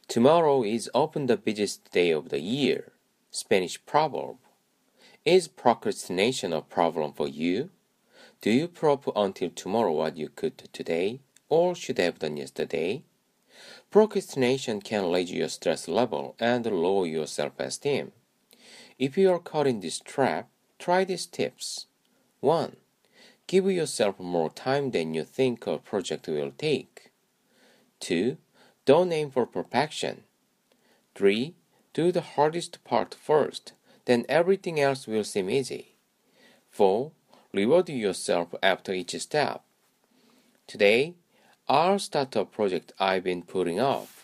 Tomorrow is often the busiest day of the year. Spanish proverb. Is procrastination a problem for you? Do you put off until tomorrow what you could do today, or should have done yesterday? Procrastination can raise your stress level and lower your self-esteem. If you are caught in this trap, try these tips. 1. Give yourself more time than you think a project will take. 2. Don't aim for perfection. 3. Do the hardest part first, then everything else will seem easy. 4. Reward yourself after each step. Today, I'll start a project I've been putting off.